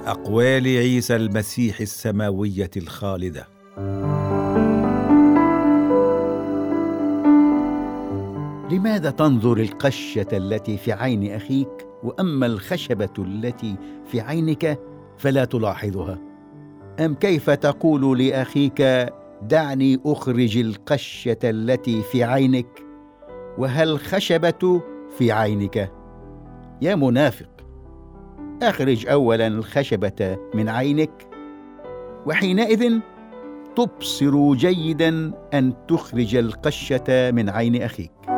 أقوال عيسى المسيح السماوية الخالدة. لماذا تنظر القشة التي في عين أخيك وأما الخشبة التي في عينك فلا تلاحظها؟ أم كيف تقول لأخيك دعني أخرج القشة التي في عينك وهل الخشبة في عينك؟ يا منافق، أخرج أولا الخشبة من عينك وحينئذ تبصر جيدا أن تخرج القشة من عين أخيك.